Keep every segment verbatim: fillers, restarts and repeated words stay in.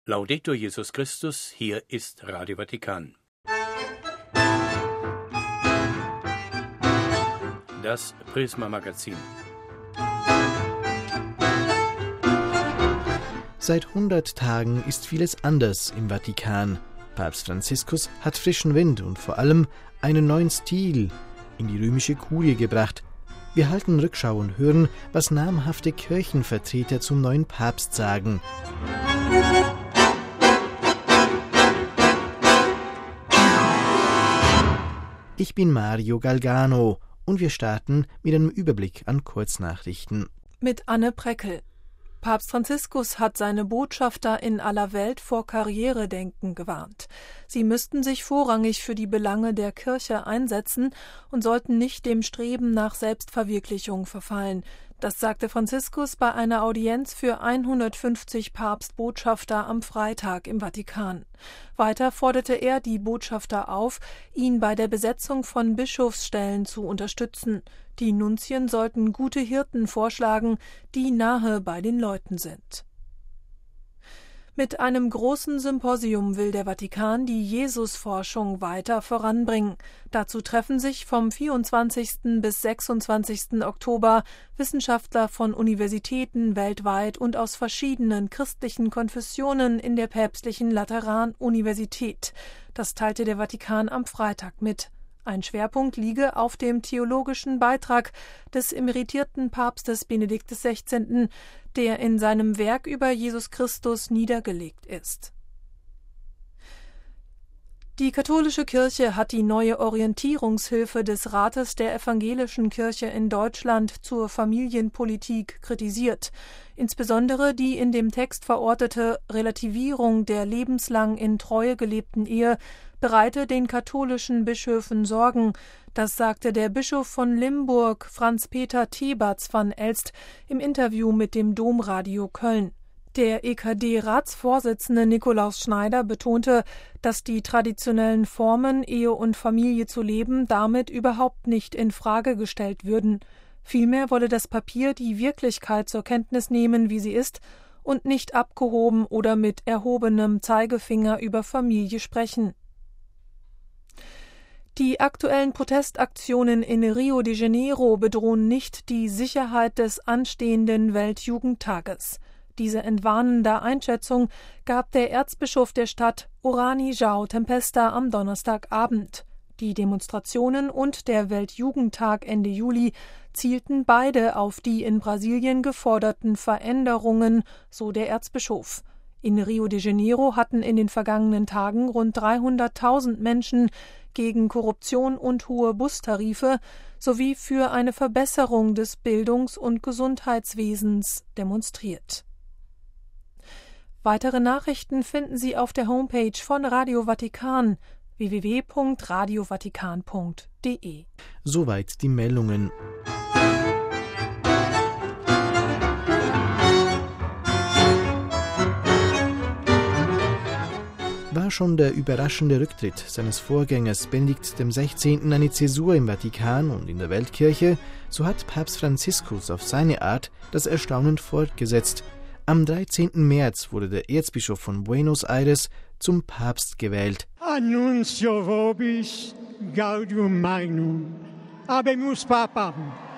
Laudetur Jesus Christus, hier ist Radio Vatikan. Das Prisma-Magazin. Seit hundert Tagen ist vieles anders im Vatikan. Papst Franziskus hat frischen Wind und vor allem einen neuen Stil in die römische Kurie gebracht. Wir halten Rückschau und hören, was namhafte Kirchenvertreter zum neuen Papst sagen. Ich bin Mario Galgano und wir starten mit einem Überblick an Kurznachrichten. Mit Anne Preckel. Papst Franziskus hat seine Botschafter in aller Welt vor Karrieredenken gewarnt. Sie müssten sich vorrangig für die Belange der Kirche einsetzen und sollten nicht dem Streben nach Selbstverwirklichung verfallen. Das sagte Franziskus bei einer Audienz für hundertfünfzig Papstbotschafter am Freitag im Vatikan. Weiter forderte er die Botschafter auf, ihn bei der Besetzung von Bischofsstellen zu unterstützen. Die Nunzien sollten gute Hirten vorschlagen, die nahe bei den Leuten sind. Mit einem großen Symposium will der Vatikan die Jesusforschung weiter voranbringen. Dazu treffen sich vom vierundzwanzigsten bis sechsundzwanzigsten Oktober Wissenschaftler von Universitäten weltweit und aus verschiedenen christlichen Konfessionen in der päpstlichen Lateran-Universität. Das teilte der Vatikan am Freitag mit. Ein Schwerpunkt liege auf dem theologischen Beitrag des emeritierten Papstes Benedikt der Sechzehnte., der in seinem Werk über Jesus Christus niedergelegt ist. Die katholische Kirche hat die neue Orientierungshilfe des Rates der Evangelischen Kirche in Deutschland zur Familienpolitik kritisiert. Insbesondere die in dem Text verortete Relativierung der lebenslang in Treue gelebten Ehe bereite den katholischen Bischöfen Sorgen. Das sagte der Bischof von Limburg, Franz-Peter Theberts van Elst, im Interview mit dem Domradio Köln. Der E K D-Ratsvorsitzende Nikolaus Schneider betonte, dass die traditionellen Formen, Ehe und Familie zu leben, damit überhaupt nicht in Frage gestellt würden. Vielmehr wolle das Papier die Wirklichkeit zur Kenntnis nehmen, wie sie ist, und nicht abgehoben oder mit erhobenem Zeigefinger über Familie sprechen. Die aktuellen Protestaktionen in Rio de Janeiro bedrohen nicht die Sicherheit des anstehenden Weltjugendtages. Diese entwarnende Einschätzung gab der Erzbischof der Stadt Orani João Tempesta am Donnerstagabend. Die Demonstrationen und der Weltjugendtag Ende Juli zielten beide auf die in Brasilien geforderten Veränderungen, so der Erzbischof. In Rio de Janeiro hatten in den vergangenen Tagen rund dreihunderttausend Menschen gegen Korruption und hohe Bustarife sowie für eine Verbesserung des Bildungs- und Gesundheitswesens demonstriert. Weitere Nachrichten finden Sie auf der Homepage von Radio Vatikan w w w punkt radio vatikan punkt d e. Soweit die Meldungen. War schon der überraschende Rücktritt seines Vorgängers Benedikt der Sechzehnte eine Zäsur im Vatikan und in der Weltkirche, so hat Papst Franziskus auf seine Art das Erstaunen fortgesetzt. Am dreizehnten März wurde der Erzbischof von Buenos Aires zum Papst gewählt. Annuncio vobis gaudium magnum, habemus papam.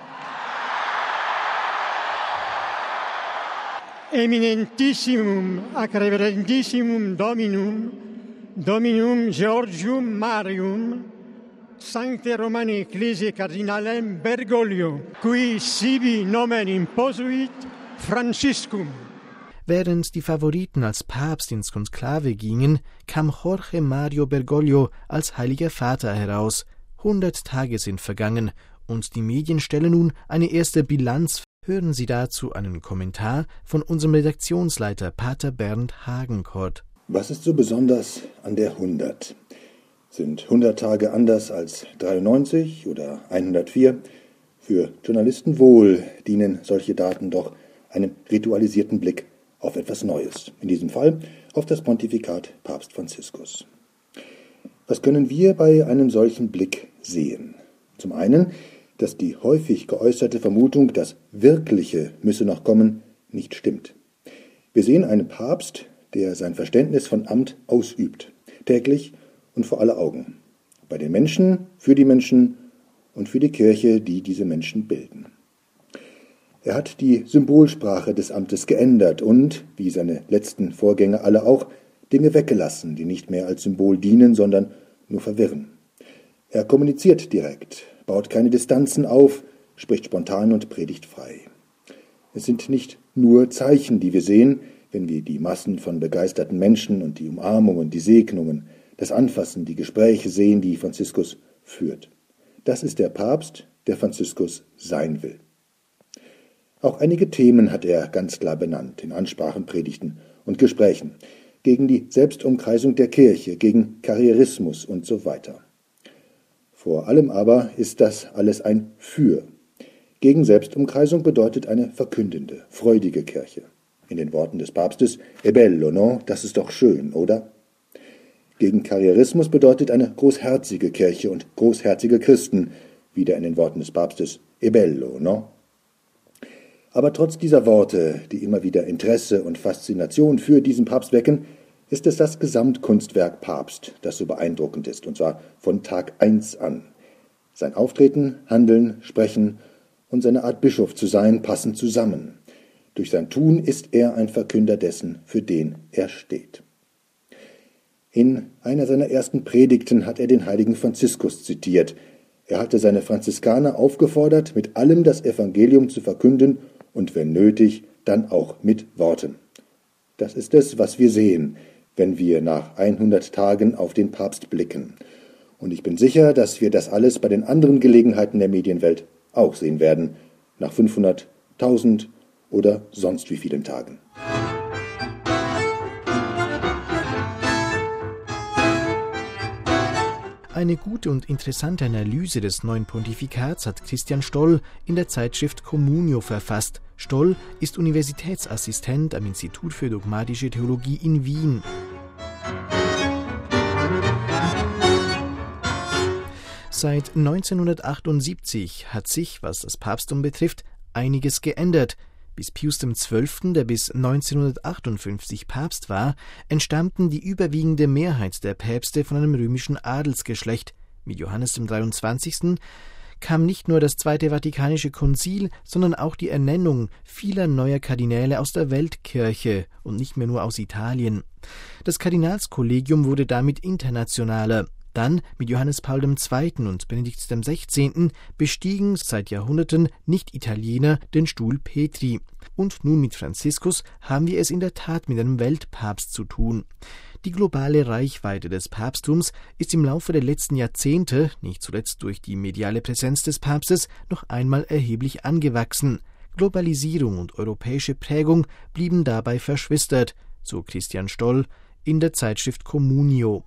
Eminentissimum ac reverentissimum Dominum, Dominum Georgium Marium, Sancte Romani Ecclesiae Cardinalem Bergoglio, qui sibi nomen imposuit Franciscum. Während die Favoriten als Papst ins Konklave gingen, kam Jorge Mario Bergoglio als Heiliger Vater heraus. Hundert Tage sind vergangen und die Medien stellen nun eine erste Bilanz. Hören Sie dazu einen Kommentar von unserem Redaktionsleiter Pater Bernd Hagenkort. Was ist so besonders an der hundert? Sind hundert Tage anders als dreiundneunzig oder hundertvier? Für Journalisten wohl dienen solche Daten doch einem ritualisierten Blick auf etwas Neues, in diesem Fall auf das Pontifikat Papst Franziskus. Was können wir bei einem solchen Blick sehen? Zum einen, dass die häufig geäußerte Vermutung, das Wirkliche müsse noch kommen, nicht stimmt. Wir sehen einen Papst, der sein Verständnis von Amt ausübt, täglich und vor aller Augen, bei den Menschen, für die Menschen und für die Kirche, die diese Menschen bilden. Er hat die Symbolsprache des Amtes geändert und, wie seine letzten Vorgänger alle auch, Dinge weggelassen, die nicht mehr als Symbol dienen, sondern nur verwirren. Er kommuniziert direkt, baut keine Distanzen auf, spricht spontan und predigt frei. Es sind nicht nur Zeichen, die wir sehen, wenn wir die Massen von begeisterten Menschen und die Umarmungen, die Segnungen, das Anfassen, die Gespräche sehen, die Franziskus führt. Das ist der Papst, der Franziskus sein will. Auch einige Themen hat er ganz klar benannt, in Ansprachen, Predigten und Gesprächen, gegen die Selbstumkreisung der Kirche, gegen Karrierismus und so weiter. Vor allem aber ist das alles ein Für. Gegen Selbstumkreisung bedeutet eine verkündende, freudige Kirche. In den Worten des Papstes, è bello, no? Das ist doch schön, oder? Gegen Karrierismus bedeutet eine großherzige Kirche und großherzige Christen, wieder in den Worten des Papstes, è bello, no? Aber trotz dieser Worte, die immer wieder Interesse und Faszination für diesen Papst wecken, ist es das Gesamtkunstwerk Papst, das so beeindruckend ist, und zwar von Tag eins an. Sein Auftreten, Handeln, Sprechen und seine Art Bischof zu sein passen zusammen. Durch sein Tun ist er ein Verkünder dessen, für den er steht. In einer seiner ersten Predigten hat er den heiligen Franziskus zitiert. Er hatte seine Franziskaner aufgefordert, mit allem das Evangelium zu verkünden und wenn nötig, dann auch mit Worten. Das ist es, was wir sehen, wenn wir nach hundert Tagen auf den Papst blicken. Und ich bin sicher, dass wir das alles bei den anderen Gelegenheiten der Medienwelt auch sehen werden, nach fünfhundert, tausend oder sonst wie vielen Tagen. Eine gute und interessante Analyse des neuen Pontifikats hat Christian Stoll in der Zeitschrift Communio verfasst. Stoll ist Universitätsassistent am Institut für Dogmatische Theologie in Wien. Seit neunzehnhundertachtundsiebzig hat sich, was das Papsttum betrifft, einiges geändert. Bis Pius der Zwölfte., der bis neunzehnhundertachtundfünfzig Papst war, entstammten die überwiegende Mehrheit der Päpste von einem römischen Adelsgeschlecht. Mit Johannes dem Dreiundzwanzigsten kam nicht nur das Zweite Vatikanische Konzil, sondern auch die Ernennung vieler neuer Kardinäle aus der Weltkirche und nicht mehr nur aus Italien. Das Kardinalskollegium wurde damit internationaler. Dann, mit Johannes Paul der Zweite. Und Benedikt der Sechzehnte. bestiegen seit Jahrhunderten Nicht-Italiener den Stuhl Petri. Und nun mit Franziskus haben wir es in der Tat mit einem Weltpapst zu tun. Die globale Reichweite des Papsttums ist im Laufe der letzten Jahrzehnte, nicht zuletzt durch die mediale Präsenz des Papstes, noch einmal erheblich angewachsen. Globalisierung und europäische Prägung blieben dabei verschwistert, so Christian Stoll in der Zeitschrift Communio.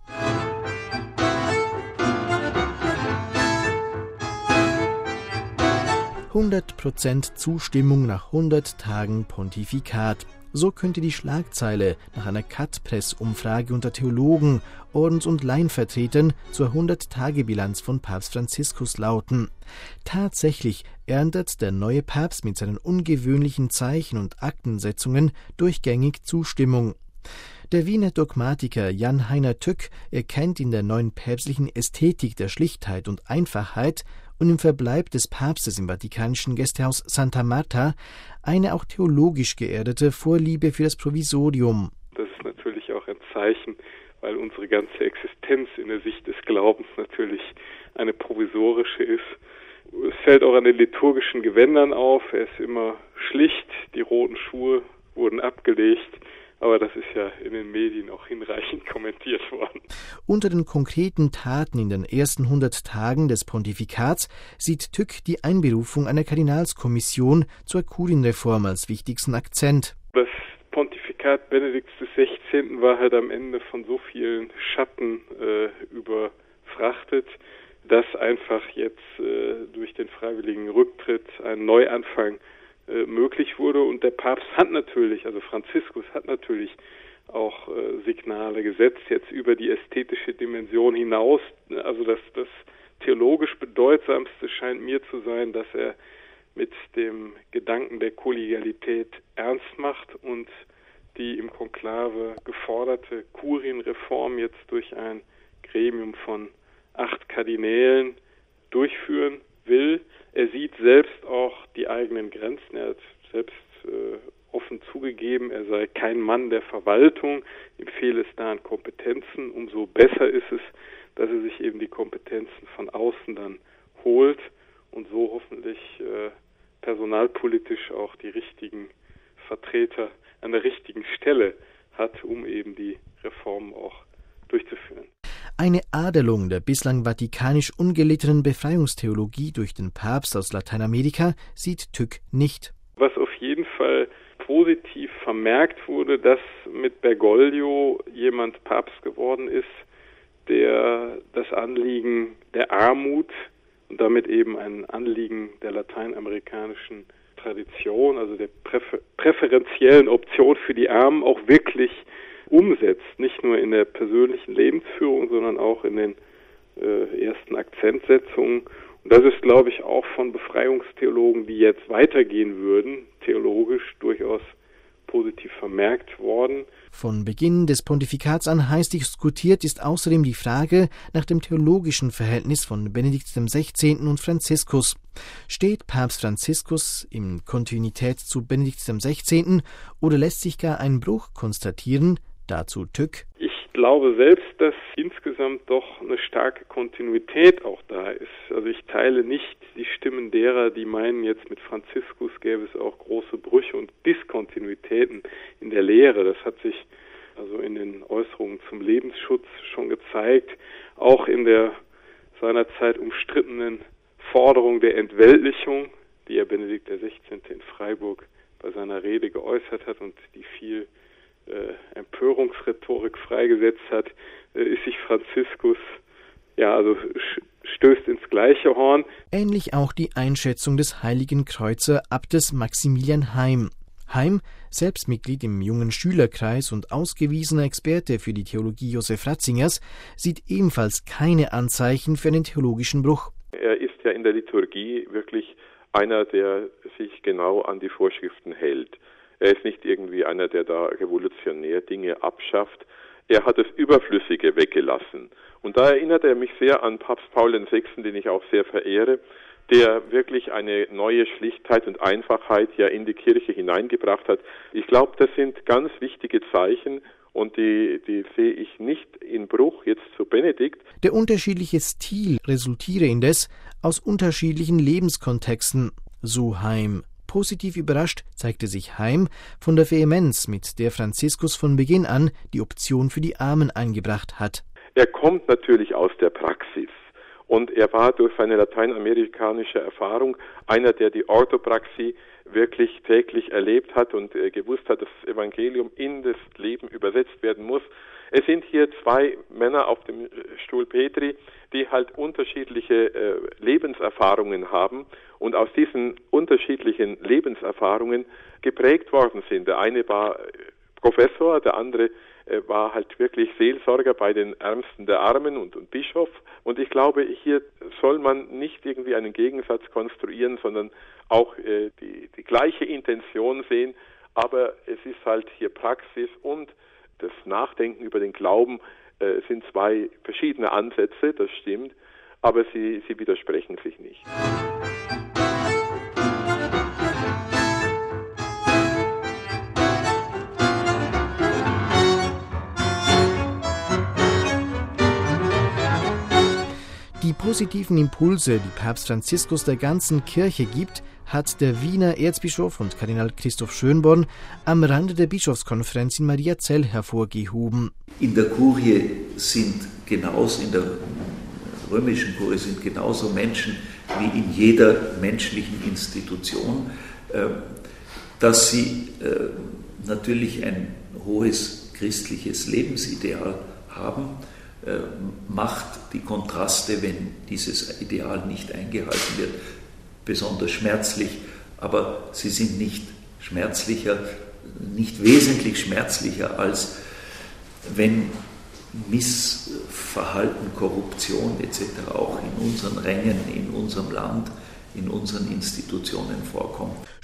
hundert Prozent Zustimmung nach hundert Tagen Pontifikat. So könnte die Schlagzeile nach einer Cut-Press-Umfrage unter Theologen, Ordens- und Laienvertretern zur hundert-Tage-Bilanz von Papst Franziskus lauten. Tatsächlich erntet der neue Papst mit seinen ungewöhnlichen Zeichen und Aktensetzungen durchgängig Zustimmung. Der Wiener Dogmatiker Jan-Heiner Tück erkennt in der neuen päpstlichen Ästhetik der Schlichtheit und Einfachheit und im Verbleib des Papstes im vatikanischen Gästehaus Santa Marta eine auch theologisch geerdete Vorliebe für das Provisorium. Das ist natürlich auch ein Zeichen, weil unsere ganze Existenz in der Sicht des Glaubens natürlich eine provisorische ist. Es fällt auch an den liturgischen Gewändern auf, er ist immer schlicht, die roten Schuhe wurden abgelegt. Aber das ist ja in den Medien auch hinreichend kommentiert worden. Unter den konkreten Taten in den ersten hundert Tagen des Pontifikats sieht Tück die Einberufung einer Kardinalskommission zur Kurienreform als wichtigsten Akzent. Das Pontifikat Benedikts des Sechzehnten war halt am Ende von so vielen Schatten äh, überfrachtet, dass einfach jetzt äh, durch den freiwilligen Rücktritt ein Neuanfang möglich wurde und der Papst hat natürlich, also Franziskus hat natürlich auch äh, Signale gesetzt, jetzt über die ästhetische Dimension hinaus. Also das, das theologisch Bedeutsamste scheint mir zu sein, dass er mit dem Gedanken der Kollegialität ernst macht und die im Konklave geforderte Kurienreform jetzt durch ein Gremium von acht Kardinälen durchführen will. Er sieht selbst auch die eigenen Grenzen. Er hat selbst äh, offen zugegeben, er sei kein Mann der Verwaltung. Ihm fehle es da an Kompetenzen. Umso besser ist es, dass er sich eben die Kompetenzen von außen dann holt und so hoffentlich äh, personalpolitisch auch die richtigen Vertreter an der richtigen Stelle hat, um eben die Reformen auch durchzuführen. Eine Adelung der bislang vatikanisch ungelittenen Befreiungstheologie durch den Papst aus Lateinamerika sieht Tück nicht. Was auf jeden Fall positiv vermerkt wurde, dass mit Bergoglio jemand Papst geworden ist, der das Anliegen der Armut und damit eben ein Anliegen der lateinamerikanischen Tradition, also der präfer- präferenziellen Option für die Armen auch wirklich umsetzt, nicht nur in der persönlichen Lebensführung, sondern auch in den äh, ersten Akzentsetzungen. Und das ist, glaube ich, auch von Befreiungstheologen, die jetzt weitergehen würden, theologisch durchaus positiv vermerkt worden. Von Beginn des Pontifikats an heiß diskutiert ist außerdem die Frage nach dem theologischen Verhältnis von Benedikt dem Sechzehnten und Franziskus. Steht Papst Franziskus in Kontinuität zu Benedikt dem Sechzehnten oder lässt sich gar ein Bruch konstatieren? Dazu Tück. Ich glaube selbst, dass insgesamt doch eine starke Kontinuität auch da ist. Also ich teile nicht die Stimmen derer, die meinen, jetzt mit Franziskus gäbe es auch große Brüche und Diskontinuitäten in der Lehre. Das hat sich also in den Äußerungen zum Lebensschutz schon gezeigt, auch in der seinerzeit umstrittenen Forderung der Entweltlichung, die ja Benedikt der Sechzehnte in Freiburg bei seiner Rede geäußert hat und die viel Äh, Empörungsrhetorik freigesetzt hat, äh, ist sich Franziskus, ja, also sch- stößt ins gleiche Horn. Ähnlich auch die Einschätzung des Heiligen Kreuzer Abtes Maximilian Heim. Heim, selbst Mitglied im jungen Schülerkreis und ausgewiesener Experte für die Theologie Josef Ratzingers, sieht ebenfalls keine Anzeichen für einen theologischen Bruch. Er ist ja in der Liturgie wirklich einer, der sich genau an die Vorschriften hält. Er ist nicht irgendwie einer, der da revolutionär Dinge abschafft. Er hat das Überflüssige weggelassen. Und da erinnert er mich sehr an Papst Paul der Sechste, den ich auch sehr verehre, der wirklich eine neue Schlichtheit und Einfachheit ja in die Kirche hineingebracht hat. Ich glaube, das sind ganz wichtige Zeichen und die, die sehe ich nicht in Bruch jetzt zu Benedikt. Der unterschiedliche Stil resultiere indes aus unterschiedlichen Lebenskontexten, so Heim. Positiv überrascht zeigte sich Heim von der Vehemenz, mit der Franziskus von Beginn an die Option für die Armen eingebracht hat. Er kommt natürlich aus der Praxis und er war durch seine lateinamerikanische Erfahrung einer, der die Orthopraxie wirklich täglich erlebt hat und äh, gewusst hat, dass das Evangelium in das Leben übersetzt werden muss. Es sind hier zwei Männer auf dem Stuhl Petri, die halt unterschiedliche äh, Lebenserfahrungen haben und aus diesen unterschiedlichen Lebenserfahrungen geprägt worden sind. Der eine war Professor, der andere äh, war halt wirklich Seelsorger bei den Ärmsten der Armen und, und Bischof. Und ich glaube, hier soll man nicht irgendwie einen Gegensatz konstruieren, sondern auch äh, die, die gleiche Intention sehen. Aber es ist halt hier Praxis und das Nachdenken über den Glauben äh, sind zwei verschiedene Ansätze, das stimmt, aber sie, sie widersprechen sich nicht. Die positiven Impulse, die Papst Franziskus der ganzen Kirche gibt, hat der Wiener Erzbischof und Kardinal Christoph Schönborn am Rande der Bischofskonferenz in Mariazell hervorgehoben. In der Kurie sind genauso, in der römischen Kurie sind genauso Menschen wie in jeder menschlichen Institution, dass sie natürlich ein hohes christliches Lebensideal haben, macht die Kontraste, wenn dieses Ideal nicht eingehalten wird, besonders schmerzlich, aber sie sind nicht schmerzlicher, nicht wesentlich schmerzlicher, als wenn Missverhalten, Korruption et cetera auch in unseren Rängen, in unserem Land, in unseren Institutionen vorkommt.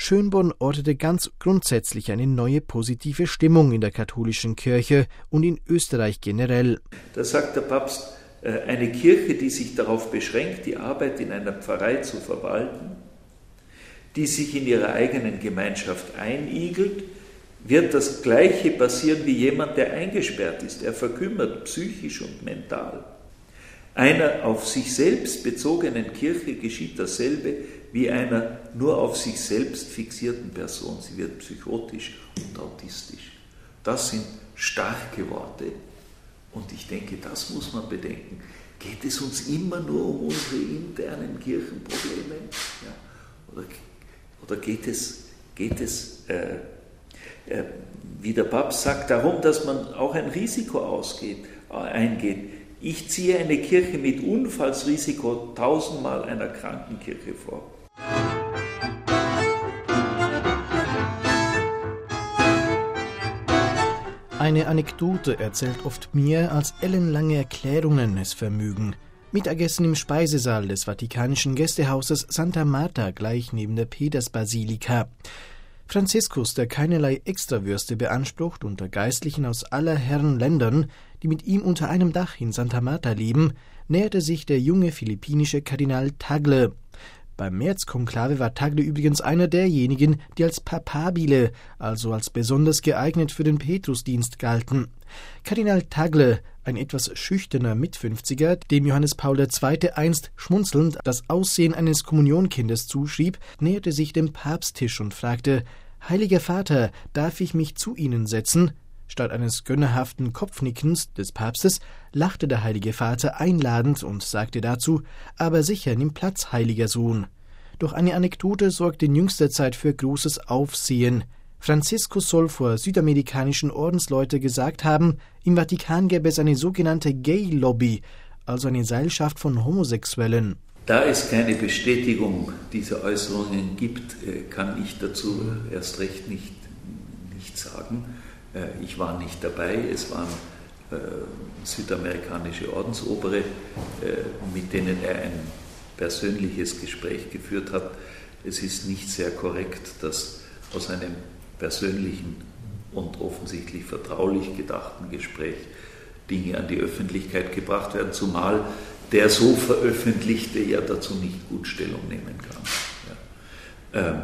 Schönborn ortete ganz grundsätzlich eine neue positive Stimmung in der katholischen Kirche und in Österreich generell. Da sagt der Papst, eine Kirche, die sich darauf beschränkt, die Arbeit in einer Pfarrei zu verwalten, die sich in ihrer eigenen Gemeinschaft einigelt, wird das Gleiche passieren wie jemand, der eingesperrt ist. Er verkümmert psychisch und mental. Einer auf sich selbst bezogenen Kirche geschieht dasselbe wie einer nur auf sich selbst fixierten Person. Sie wird psychotisch und autistisch. Das sind starke Worte und ich denke, das muss man bedenken. Geht es uns immer nur um unsere internen Kirchenprobleme? Ja. Oder, oder geht es, geht es äh, äh, wie der Papst sagt, darum, dass man auch ein Risiko ausgeht, äh, eingeht? Ich ziehe eine Kirche mit Unfallsrisiko tausendmal einer Krankenkirche vor. Eine Anekdote erzählt oft mehr als ellenlange Erklärungen es vermögen. Mittagessen im Speisesaal des Vatikanischen Gästehauses Santa Marta gleich neben der Petersbasilika. Franziskus, der keinerlei Extrawürste beansprucht, unter Geistlichen aus aller Herren Ländern, die mit ihm unter einem Dach in Santa Marta leben, näherte sich der junge philippinische Kardinal Tagle. Beim Märzkonklave war Tagle übrigens einer derjenigen, die als papabile, also als besonders geeignet für den Petrusdienst galten. Kardinal Tagle, ein etwas schüchterner Mitfünfziger, dem Johannes Paul der Zweite einst schmunzelnd das Aussehen eines Kommunionkindes zuschrieb, näherte sich dem Papsttisch und fragte: »Heiliger Vater, darf ich mich zu Ihnen setzen?« Statt eines gönnerhaften Kopfnickens des Papstes lachte der Heilige Vater einladend und sagte dazu: »Aber sicher, nimm Platz, heiliger Sohn.« Doch eine Anekdote sorgte in jüngster Zeit für großes Aufsehen. Franziskus soll vor südamerikanischen Ordensleute gesagt haben, im Vatikan gäbe es eine sogenannte Gay-Lobby, also eine Seilschaft von Homosexuellen. Da es keine Bestätigung dieser Äußerungen gibt, kann ich dazu erst recht nicht, nicht sagen. Ich war nicht dabei, es waren äh, südamerikanische Ordensobere, äh, mit denen er ein persönliches Gespräch geführt hat. Es ist nicht sehr korrekt, dass aus einem persönlichen und offensichtlich vertraulich gedachten Gespräch Dinge an die Öffentlichkeit gebracht werden, zumal der so Veröffentlichte ja dazu nicht gut Stellung nehmen kann. Ja. Ähm,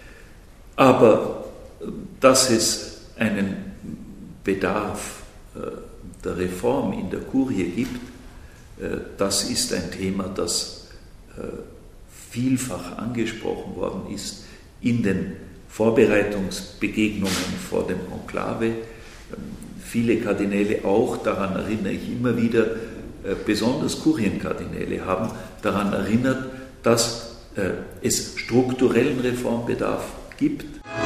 aber dass es einen Bedarf äh, der Reform in der Kurie gibt, äh, das ist ein Thema, das äh, vielfach angesprochen worden ist in den Vorbereitungsbegegnungen vor dem Konklave. Ähm, viele Kardinäle auch, daran erinnere ich immer wieder, äh, besonders Kurienkardinäle haben daran erinnert, dass äh, es strukturellen Reformbedarf gibt.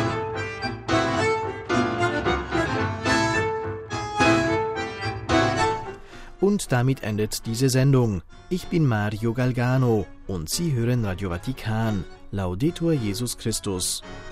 Und damit endet diese Sendung. Ich bin Mario Galgano und Sie hören Radio Vatikan. Laudetur Jesus Christus.